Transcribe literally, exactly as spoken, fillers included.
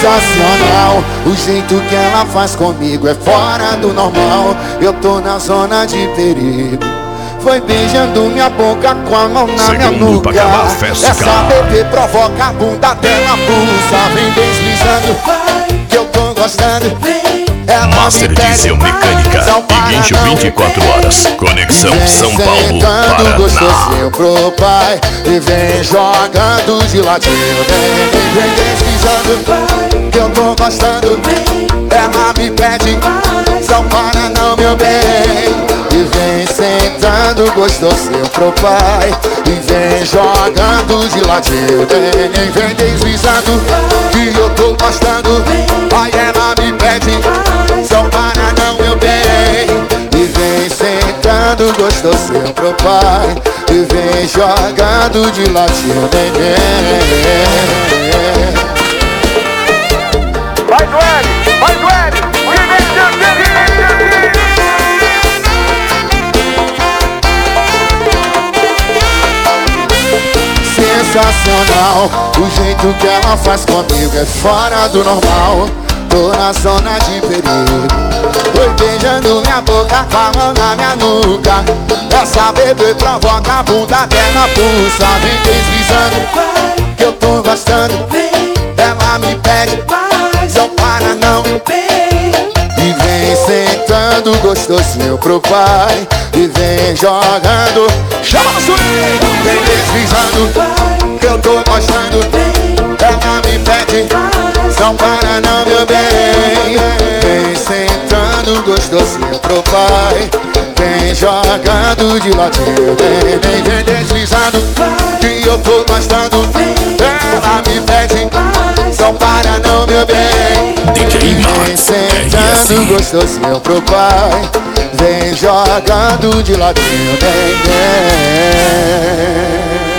sensacional. O jeito que ela faz comigo é fora do normal. Eu tô na zona de perigo. Foi beijando minha boca com a mão na minha nuca. Essa bebê provoca a bunda até na pulsa. Vem deslizando, que eu tô gostando. Ela Master Diesel Mecânica e Guincho vinte e quatro horas. Conexão São Paulo, Paraná. Gostosinho pro pai e vem jogando de ladinho. Vem, vem deslizando, que eu tô gostando. Ela me pede, não para não, meu bem. E vem sentando gostosinho pro pai e vem jogando de ladinho. Vem, vem deslizando, que eu tô gostando. Aí ela me pede, não para não, meu bem. E vem sentando gostosinho pro pai e vem jogando de ladinho. Vem, vem. Vai, Duane, vai, Duane. Sensacional, o jeito que ela faz comigo é fora do normal. Tô na zona de perigo. Foi beijando minha boca com a mão na minha nuca. Essa bebê provoca a bunda até na pulsa. Vem deslizando, que eu tô gostando. Ela me pede, não para não. E vem sentando gostosinho pro pai e vem jogando. Chama o swing! Vem deslizando, que eu tô gostando. Ela me pede, não para não, meu bem. Vem sentando gostosinho pro pai, vem jogando de ladinho. Vem, vem, vem deslizando, que eu tô gostando. Ela me pede, não para não, meu bem. Vem sentando gostosinho pro pai, vem jogando de ladinho. Vem, vem.